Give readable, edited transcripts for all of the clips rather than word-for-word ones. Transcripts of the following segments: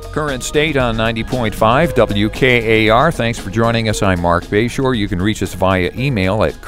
Current State on 90.5 WKAR. Thanks for joining us. I'm Mark Bayshore. You can reach us via email at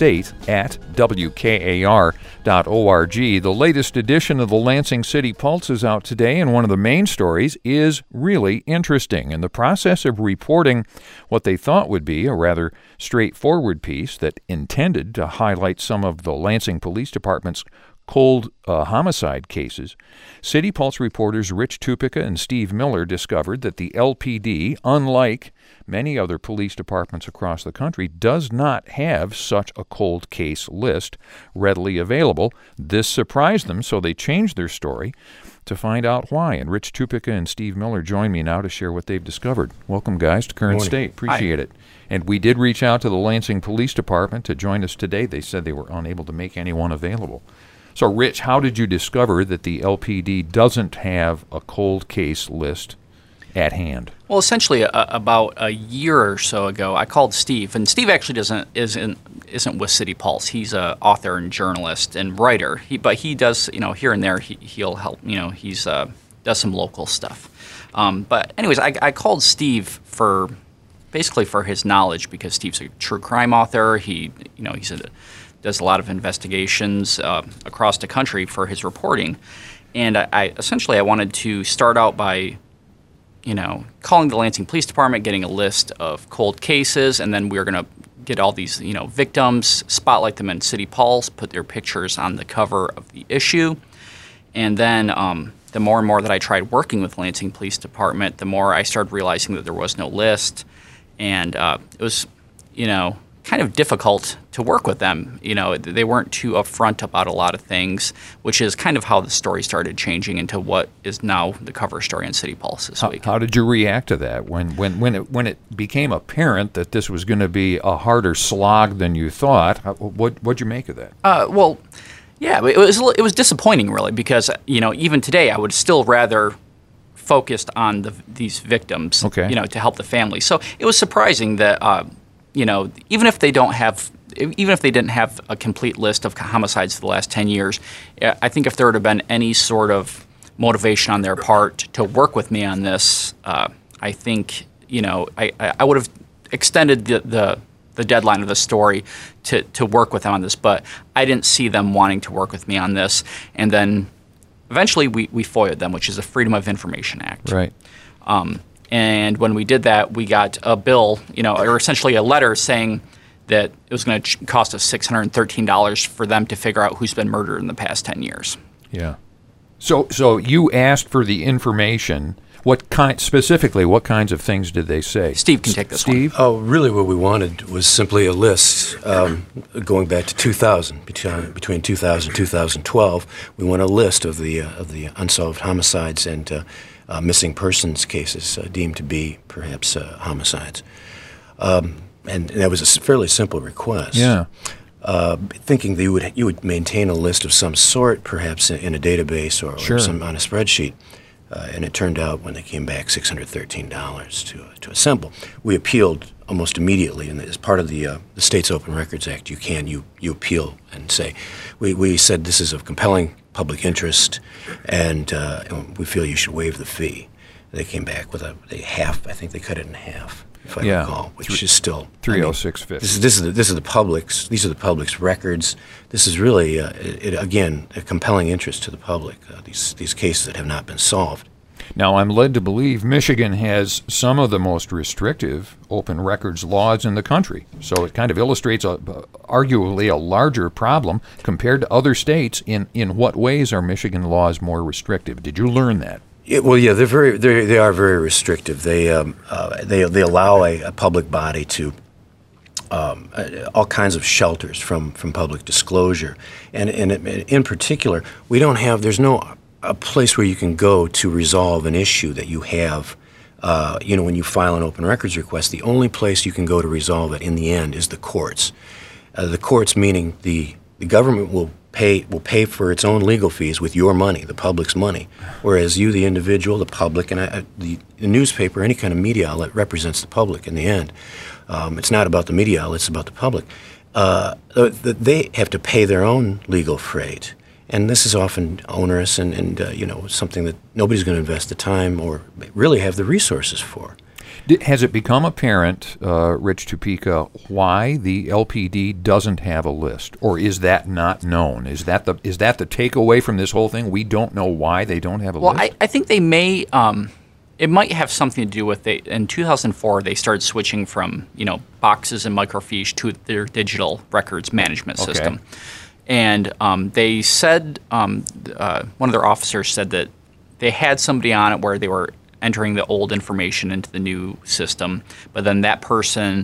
currentstate@wkar.org. The latest edition of the Lansing City Pulse is out today, and one of the main stories is really interesting. In the process of reporting what they thought would be a rather straightforward piece that intended to highlight some of the Lansing Police Department's cold homicide cases, City Pulse reporters Rich Tupica and Steve Miller discovered that the LPD, unlike many other police departments across the country, does not have such a cold case list readily available. This surprised them, so they changed their story to find out why. And Rich Tupica and Steve Miller join me now to share what they've discovered. Welcome, guys, to Current State. Appreciate it. And we did reach out to the Lansing Police Department to join us today. They said they were unable to make anyone available. So, Rich, how did you discover that the LPD doesn't have a cold case list at hand? Well, essentially, about a year or so ago, I called Steve, and Steve actually isn't with City Pulse. He's an author and journalist and writer. But he does, here and there, he'll help. He's does some local stuff. But anyways, I called Steve for his knowledge, because Steve's a true crime author. Does a lot of investigations across the country for his reporting. And I wanted to start out by, calling the Lansing Police Department, getting a list of cold cases, and then we were going to get all these, victims, spotlight them in City Pulse, put their pictures on the cover of the issue. And then the more and more that I tried working with Lansing Police Department, the more I started realizing that there was no list. And it was, kind of difficult to work with them. They weren't too upfront about a lot of things, which is kind of how the story started changing into what is now the cover story in City Pulse this week. How did you react to that when it became apparent that this was going to be a harder slog than you thought? What'd you make of that? Yeah, it was disappointing, really, because even today I would still rather focused on these victims, to help the family. So it was surprising that even if they didn't have a complete list of homicides for the last 10 years, I think if there would have been any sort of motivation on their part to work with me on this, I think, I would have extended the deadline of the story to work with them on this, but I didn't see them wanting to work with me on this. And then eventually we FOIA'd them, which is the Freedom of Information Act. Right. And when we did that, we got a bill, or essentially a letter saying that it was going to cost us $613 for them to figure out who's been murdered in the past 10 years. Yeah. So you asked for the information. What kinds of things did they say? Steve can take this one. Oh, really what we wanted was simply a list going back to 2000. Between 2000 and 2012, we want a list of the unsolved homicides and missing persons cases deemed to be perhaps homicides. And that was a fairly simple request. Yeah. Thinking that you would maintain a list of some sort, perhaps in a database or on a spreadsheet. And it turned out when they came back $613 to assemble. We appealed almost immediately, and as part of the State's Open Records Act, you appeal and say, we said this is of compelling public interest, and we feel you should waive the fee. They came back with I think they cut it in half, if I recall, which is still $306.50. These are the public's records. This is really again a compelling interest to the public. These cases that have not been solved. Now, I'm led to believe Michigan has some of the most restrictive open records laws in the country. So it kind of illustrates arguably a larger problem compared to other states. In what ways are Michigan laws more restrictive? Did you learn that? They are very restrictive. They allow a public body to all kinds of shelters from public disclosure, and in particular, there's no a place where you can go to resolve an issue that you have. When you file an open records request, the only place you can go to resolve it in the end is the courts. The courts meaning the government will pay for its own legal fees with your money, the public's money, whereas you, the individual, the public, and the newspaper, any kind of media outlet represents the public in the end. It's not about the media outlet, it's about the public. They have to pay their own legal freight. And this is often onerous and something that nobody's going to invest the time or really have the resources for. Has it become apparent, Rich Topeka, why the LPD doesn't have a list, or is that not known? Is that the takeaway from this whole thing? We don't know why they don't have a list? Well, I think they may. It might have something to do with in 2004 they started switching from boxes and microfiche to their digital records management system, and they said one of their officers said that they had somebody on it where they were entering the old information into the new system, but then that person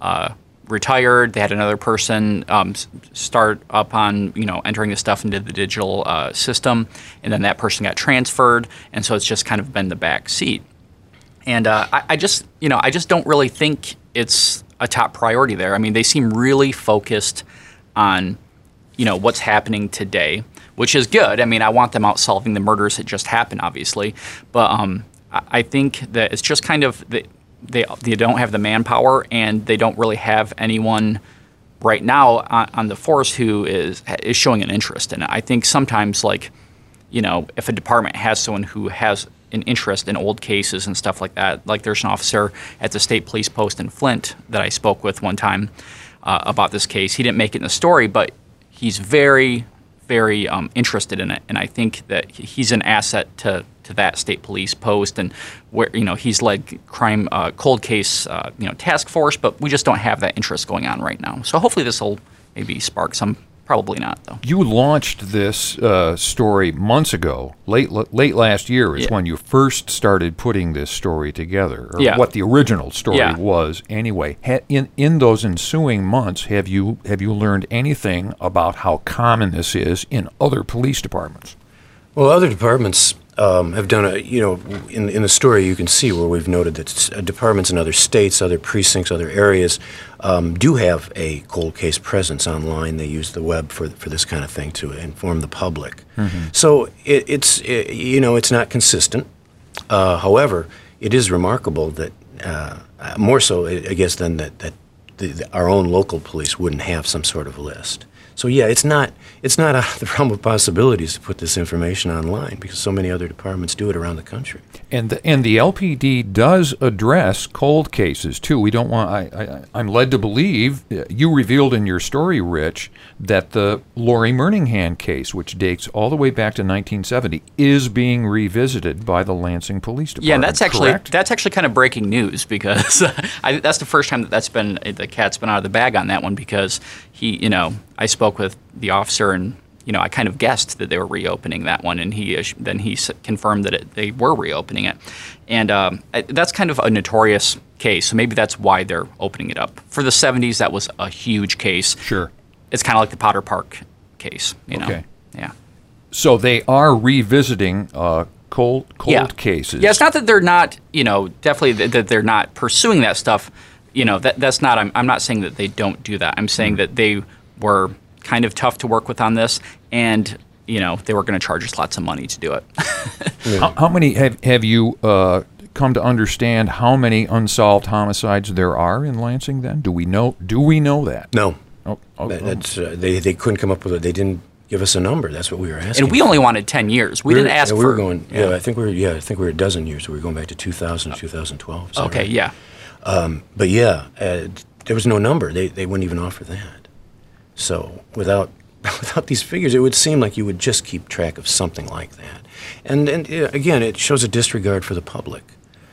retired. They had another person start up on entering the stuff into the digital system, and then that person got transferred, and so it's just kind of been the back seat. And I just don't really think it's a top priority there. I mean, they seem really focused on what's happening today, which is good. I mean, I want them out solving the murders that just happened, obviously, but I think that it's just kind of they don't have the manpower, and they don't really have anyone right now on the force who is showing an interest in it. I think sometimes, if a department has someone who has an interest in old cases and stuff like that, like there's an officer at the state police post in Flint that I spoke with one time about this case. He didn't make it in the story, but he's very, very interested in it, and I think that he's an asset to that state police post, and where he's led crime cold case task force, but we just don't have that interest going on right now. So hopefully this will maybe spark some. Probably not, though. You launched this story months ago. Late last year is when you first started putting this story together, or what the original story was anyway. In those ensuing months, have you learned anything about how common this is in other police departments? Well, other departments have done in the story you can see where we've noted that departments in other states, other precincts, other areas do have a cold case presence online. They use the web for this kind of thing to inform the public. Mm-hmm. So it's not consistent. However, it is remarkable that more so, I guess, than that our own local police wouldn't have some sort of list. So it's not out of the realm of possibilities to put this information online because so many other departments do it around the country. And the LPD does address cold cases too. We don't want. I'm led to believe you revealed in your story, Rich, that the Lori Murninghan case, which dates all the way back to 1970, is being revisited by the Lansing Police Department. Yeah, and that's actually kind of breaking news because that's the first time the cat's been out of the bag on that one because I spoke with the officer and I kind of guessed that they were reopening that one, and he confirmed that they were reopening it, and that's kind of a notorious case. So maybe that's why they're opening it up. For the 70s, that was a huge case. Sure, it's kind of like the Potter Park case. Okay. Yeah. So they are revisiting cold cases. Yeah, it's not that they're not definitely that they're not pursuing that stuff. That's not. I'm not saying that they don't do that. I'm saying that they were kind of tough to work with on this, and they were going to charge us lots of money to do it. How many have you come to understand how many unsolved homicides there are in Lansing? Then do we know that? No. That's they couldn't come up with it. They didn't give us a number. That's what we were asking. And we only wanted 10 years. We didn't ask for. We were going. I think we were a dozen years. We were going back to 2000 to 2012. Okay. Right? Yeah. But there was no number. They wouldn't even offer that. So without these figures, it would seem like you would just keep track of something like that. And again, it shows a disregard for the public.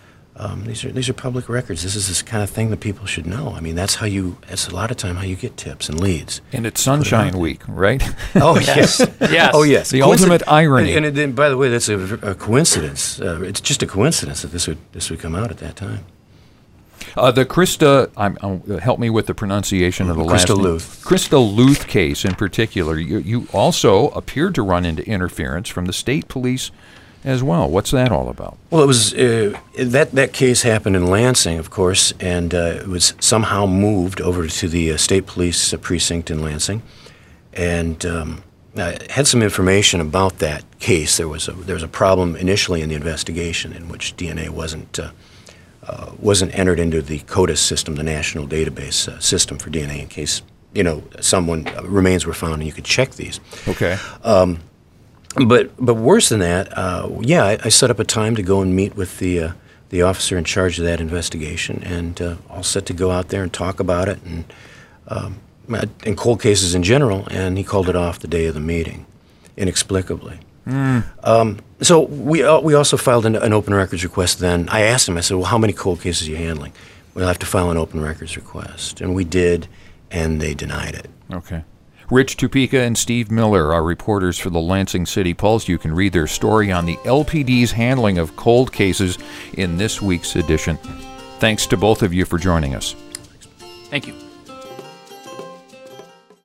These are public records. This is this kind of thing that people should know. I mean, that's a lot of time how you get tips and leads. And it's Sunshine Week, right? Oh, yes. Yes. Oh, yes. The ultimate irony. And by the way, that's a coincidence. It's just a coincidence that this would come out at that time. The Christa, help me with the pronunciation of the last name. Christa Luth case in particular. You also appeared to run into interference from the state police as well. What's that all about? Well, it was that case happened in Lansing, of course, and it was somehow moved over to the state police precinct in Lansing, and I had some information about that case. There was a problem initially in the investigation in which DNA wasn't entered into the CODIS system, the national database system for DNA, in case someone remains were found and you could check these. Okay. But worse than that, I set up a time to go and meet with the officer in charge of that investigation, and all set to go out there and talk about it and cold cases in general. And he called it off the day of the meeting, inexplicably. So we also filed an open records request. Then I asked him. I said, "Well, how many cold cases are you handling?" "We'll have to file an open records request," and we did, and they denied it. Okay. Rich Topeka and Steve Miller are reporters for the Lansing City Pulse. You can read their story on the LPD's handling of cold cases in this week's edition. Thanks to both of you for joining us. Thank you.